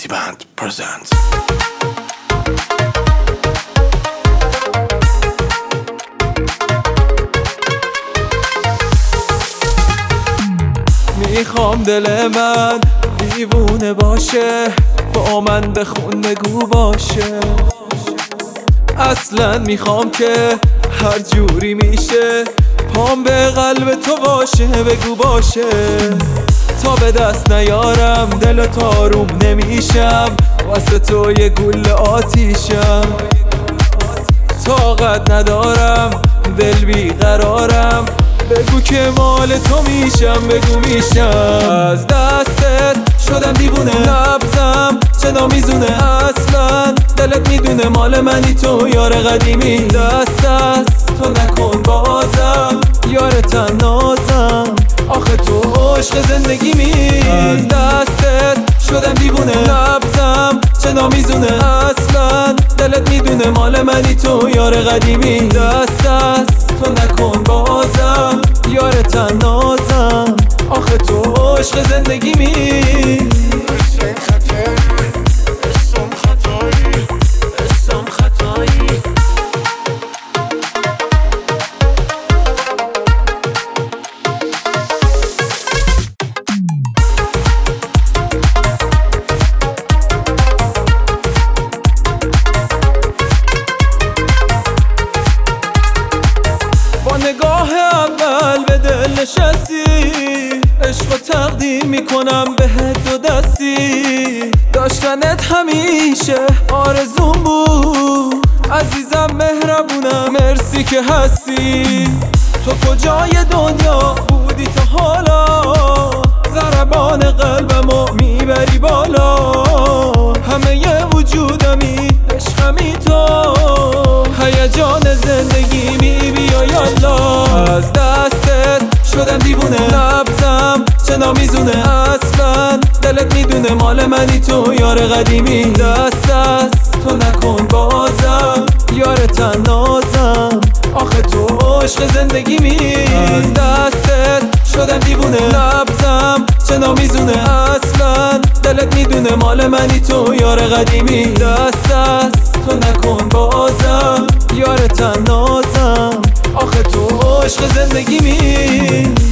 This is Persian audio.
سیتی بند پرزنت. میخوام دل من دیوونه باشه، با من بخون بگو باشه. اصلا میخوام که هر جوری میشه پام به قلب تو باشه، بگو باشه. تا به دست نیارم دل تاروم نمیشم، واسه تو یه گل آتیشم. طاقت ندارم دل بیقرارم، بگو که مال تو میشم، بگو میشم. از دستت شدم دیوونه، نبضم چه میزونه. اصلا دلت میدونه مال منی تو، یار قدیمی. دست از تو نکن بازم، یار تنازم. آخه تو عشق زندگیمی. از دستت شدم دیوونه، نبضم چه میزونه. اصلا دلت میدونه مال منی تو، یار قدیمی. دست از تو نکن بازم، یار تنازم. آخه تو عشق زندگیمی. نگاه اول به دل نشستی، عشق و تقدیم میکنم بهت دو دستی. داشتنت همیشه آرزوم بود، عزیزم مهربونم مرسی که هستی. تو کجای دنیا بودی تا حالا، ضربان قلبمو میبری بالا. همه ی وجودمی عشقمی تو، هیجان زندگی بیا یالا. از دستت شدم دیوونه، نبضم چه میزونه. اصلا دلت میدونه مال منی تو، یار قدیمی. دست از تو نکن بازم، یار تنازم. آخه تو عشق زندگیمی. از دستت شدم دیوونه، نبضم چه میزونه. اصلا دلت میدونه مال منی تو، یار قدیمی. دست از تو نکن بازم، یار تنازم. آخه تو عشق زندگیمی.